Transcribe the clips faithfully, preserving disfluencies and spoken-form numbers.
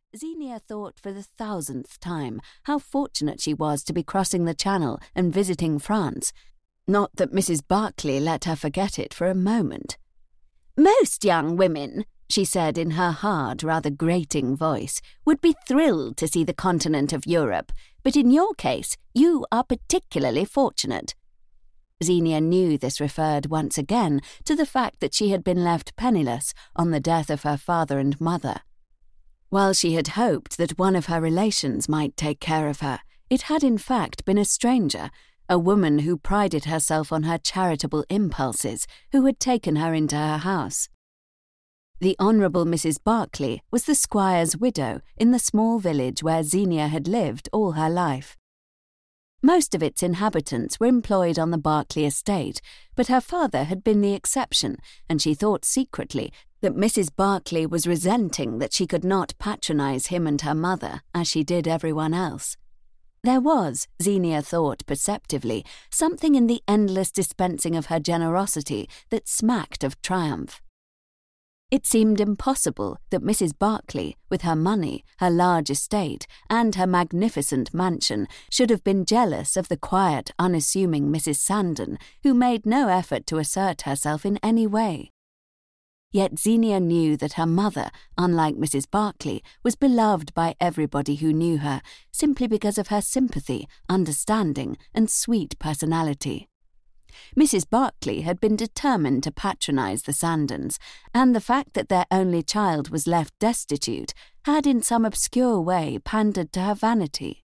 Xenia thought for the thousandth time how fortunate she was to be crossing the Channel and visiting France. Not that Missus Barclay let her forget it for a moment. "Most young women," she said in her hard, rather grating voice, "would be thrilled to see the continent of Europe, but in your case, you are particularly fortunate." Xenia knew this referred once again to the fact that she had been left penniless on the death of her father and mother. While she had hoped that one of her relations might take care of her, it had in fact been a stranger, a woman who prided herself on her charitable impulses, who had taken her into her house. The Honourable Missus Barclay was the squire's widow in the small village where Xenia had lived all her life. Most of its inhabitants were employed on the Barclay estate, but her father had been the exception, and she thought secretly that Missus Barclay was resenting that she could not patronise him and her mother as she did everyone else. There was, Xenia thought perceptively, something in the endless dispensing of her generosity that smacked of triumph. It seemed impossible that Missus Barclay, with her money, her large estate, and her magnificent mansion, should have been jealous of the quiet, unassuming Missus Sandon, who made no effort to assert herself in any way. Yet Xenia knew that her mother, unlike Missus Barclay, was beloved by everybody who knew her, simply because of her sympathy, understanding, and sweet personality. Missus Barclay had been determined to patronise the Sandons, and the fact that their only child was left destitute had in some obscure way pandered to her vanity.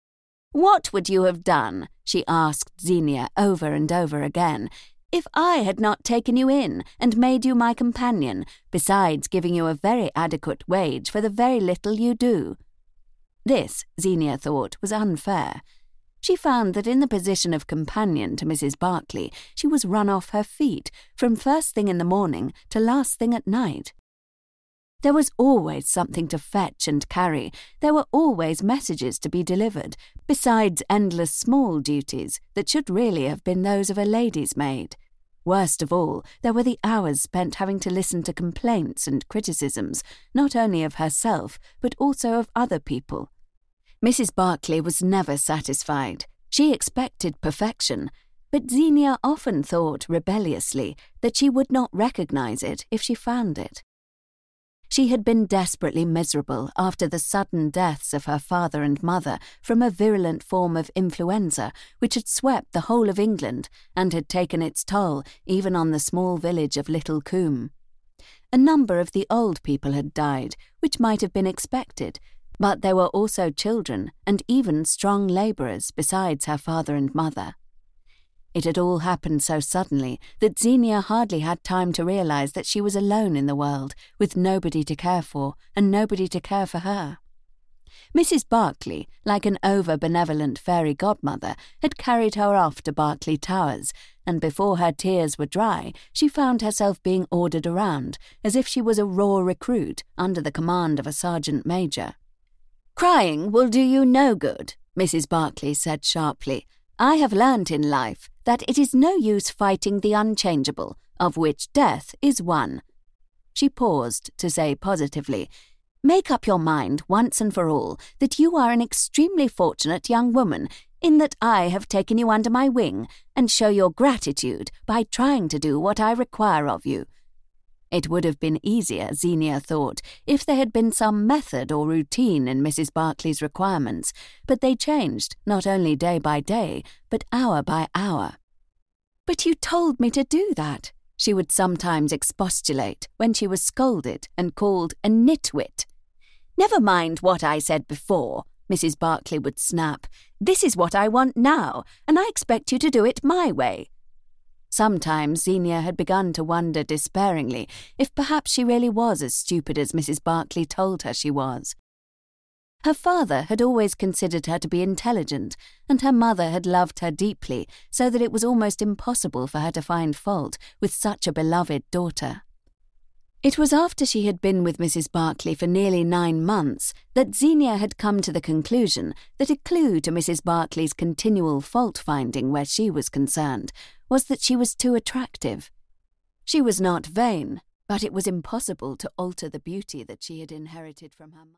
"What would you have done," she asked Xenia over and over again, "if I had not taken you in and made you my companion, besides giving you a very adequate wage for the very little you do?" This, Xenia thought, was unfair. She found that in the position of companion to Missus Barclay, she was run off her feet, from first thing in the morning to last thing at night. There was always something to fetch and carry, there were always messages to be delivered, besides endless small duties that should really have been those of a lady's maid. Worst of all, there were the hours spent having to listen to complaints and criticisms, not only of herself, but also of other people. Missus Barclay was never satisfied. She expected perfection, but Xenia often thought rebelliously that she would not recognise it if she found it. She had been desperately miserable after the sudden deaths of her father and mother from a virulent form of influenza which had swept the whole of England and had taken its toll even on the small village of Little Combe. A number of the old people had died, which might have been expected, but there were also children and even strong labourers besides her father and mother. It had all happened so suddenly that Xenia hardly had time to realise that she was alone in the world, with nobody to care for and nobody to care for her. Missus Barclay, like an over-benevolent fairy godmother, had carried her off to Berkeley Towers, and before her tears were dry, she found herself being ordered around, as if she was a raw recruit under the command of a sergeant major. "Crying will do you no good," Missus Barclay said sharply. "I have learnt in life that it is no use fighting the unchangeable, of which death is one." She paused to say positively, "Make up your mind once and for all that you are an extremely fortunate young woman, in that I have taken you under my wing, and show your gratitude by trying to do what I require of you." It would have been easier, Xenia thought, if there had been some method or routine in Missus Barclay's requirements, but they changed not only day by day, but hour by hour. "But you told me to do that," she would sometimes expostulate when she was scolded and called a nitwit. "Never mind what I said before," Missus Barclay would snap. "This is what I want now, and I expect you to do it my way." Sometimes Xenia had begun to wonder despairingly if perhaps she really was as stupid as Missus Barclay told her she was. Her father had always considered her to be intelligent, and her mother had loved her deeply, so that it was almost impossible for her to find fault with such a beloved daughter. It was after she had been with Missus Barclay for nearly nine months that Xenia had come to the conclusion that a clue to Missus Barclay's continual fault-finding where she was concerned was that she was too attractive. She was not vain, but it was impossible to alter the beauty that she had inherited from her mother.